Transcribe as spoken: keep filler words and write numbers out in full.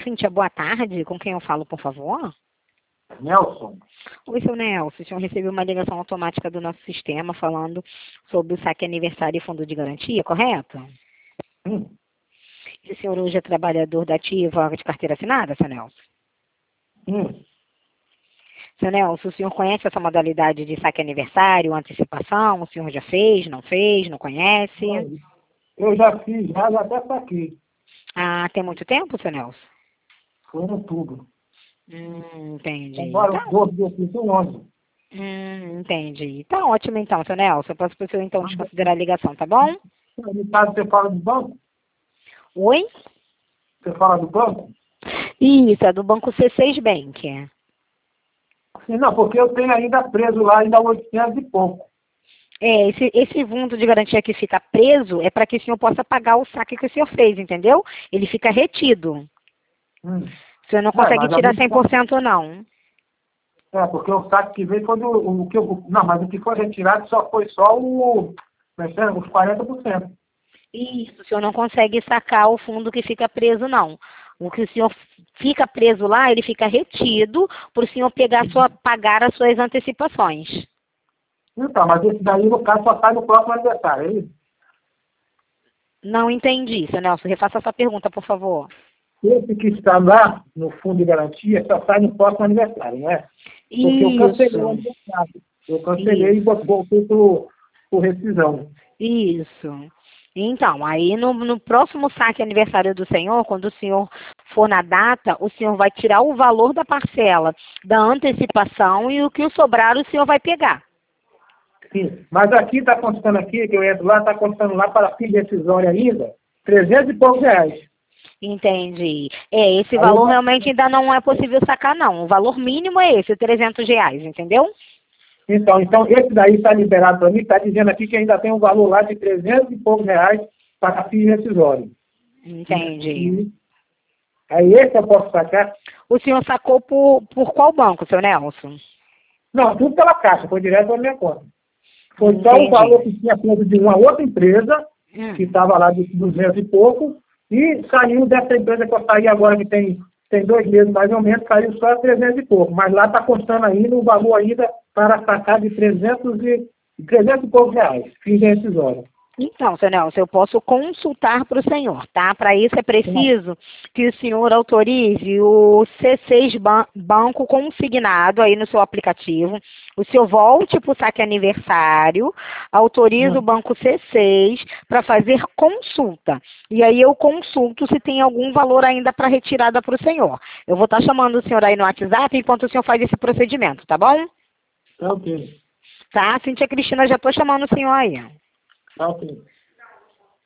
Cíntia, boa tarde. Com quem eu falo, por favor? Nelson. Oi, seu Nelson. O senhor recebeu uma ligação automática do nosso sistema falando sobre o saque aniversário e fundo de garantia, correto? Hum. E o senhor hoje é trabalhador da ativa de carteira assinada, seu Nelson? Hum. Seu Nelson, o senhor conhece essa modalidade de saque aniversário, antecipação? O senhor já fez, não fez, não conhece? Eu já fiz, já, já até saquei. Ah, tem muito tempo, seu Nelson? Foi em outubro. Hum, entendi. Agora, Tá. o doze de outubro foi ontem. Hum, entendi. Tá ótimo então, seu Nelson. Eu posso para o senhor então desconsiderar a ligação, tá bom? No caso, você fala do banco? Oi? Você fala do banco? Isso, é do Banco C seis Bank. Sim, não, porque eu tenho ainda preso lá, ainda oitocentos e pouco. É, esse, esse fundo de garantia que fica preso é para que o senhor possa pagar o saque que o senhor fez, entendeu? Ele fica retido. Hum. O senhor não É, consegue mas a tirar gente cem por cento não. É, porque o saque que veio foi do. O que eu, não, mas o que foi retirado só foi só o. Como é que é? Os quarenta por cento. Isso, o senhor não consegue sacar o fundo que fica preso, não. O que o senhor fica preso lá, ele fica retido para o senhor pegar sua, pagar as suas antecipações. Então, mas esse daí, no caso, só sai no próximo aniversário, é isso? Não entendi, seu Nelson. Refaça essa pergunta, por favor. Esse que está lá no fundo de garantia só sai no próximo aniversário, não é? Porque eu cancelei o Isso, aniversário. Eu cancelei e isso, voltei por, por rescisão. isso. Então, aí no, no próximo saque aniversário do senhor, quando o senhor for na data, o senhor vai tirar o valor da parcela da antecipação e o que sobrar o senhor vai pegar. Sim, mas aqui está constando aqui, que eu entro lá, está constando lá para fim decisório ainda, trezentos e poucos reais. Entendi. É, esse Aí valor eu, realmente ainda não é possível sacar, não. O valor mínimo é esse, trezentos reais, entendeu? então, então, esse daí está liberado para mim, está dizendo aqui que ainda tem um valor lá de trezentos e poucos reais para fim decisório. Entendi. E, aí esse eu posso sacar? O senhor sacou por, por qual banco, seu Nelson? Não, tudo pela caixa, foi direto para minha conta. Foi só o Entendi. valor que tinha sido de uma outra empresa, Hum. que estava lá de duzentos e pouco, e saiu dessa empresa que eu saí agora, que tem, tem dois meses mais ou menos, saiu só trezentos e pouco. Mas lá está constando ainda o valor ainda para sacar de trezentos e, trezentos e poucos reais, fim de decisório. Então, seu Nelson, eu posso consultar para o senhor, tá? Para isso é preciso que o senhor autorize o C seis ban Banco consignado aí no seu aplicativo. O senhor volte para o saque aniversário, autoriza o Banco C seis para fazer consulta. E aí eu consulto se tem algum valor ainda para retirada para o senhor. Eu vou estar chamando o senhor aí no WhatsApp enquanto o senhor faz esse procedimento, tá bom? Tá ok. Tá, Cíntia Cristina, já estou chamando o senhor aí. Tá ok.